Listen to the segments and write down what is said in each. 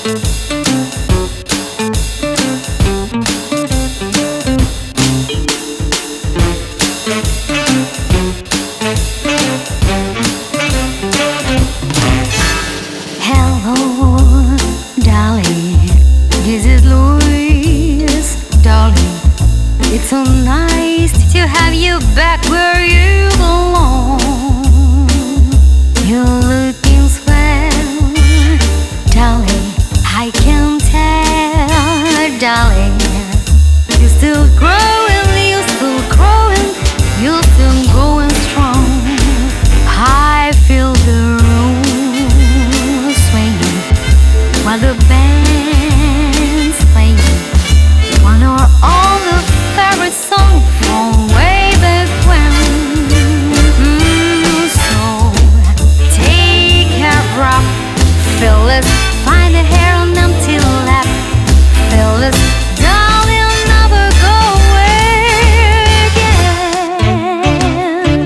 Hello, darling. This is Louise, darling. It's so nice to have you back where you belong. You're looking swell, darling. I can tell, darling. You're still growing, you're still growing, you're still going strong. I feel the room swinging while the band's playing one or all the favorite song from way back when. So take a breath, feel it, find the hair on empty lap, feel it, darling, never go away again.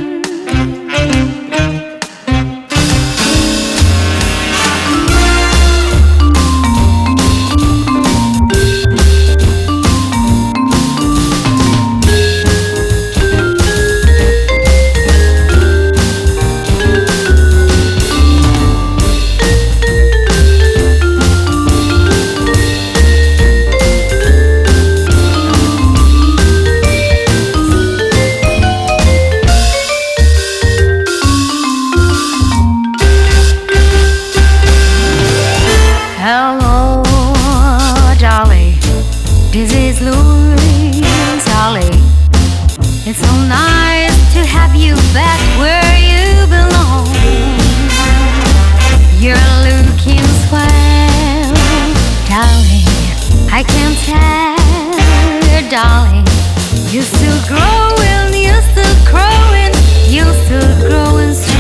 Hello, darling. This is Louise, darling. It's so nice to have you back where you belong. You're looking swell, darling. I can tell, darling. You're still growing, you're still growing, you're still growing strong.